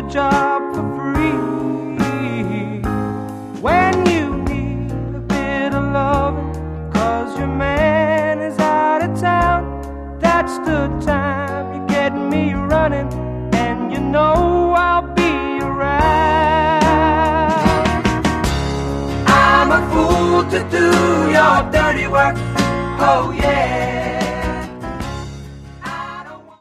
job for free. When you need a bit of loving, 'cause your man is out of town, that's the time you get me running, and you know I'll be around. I'm a fool to do your dirty work, oh yeah.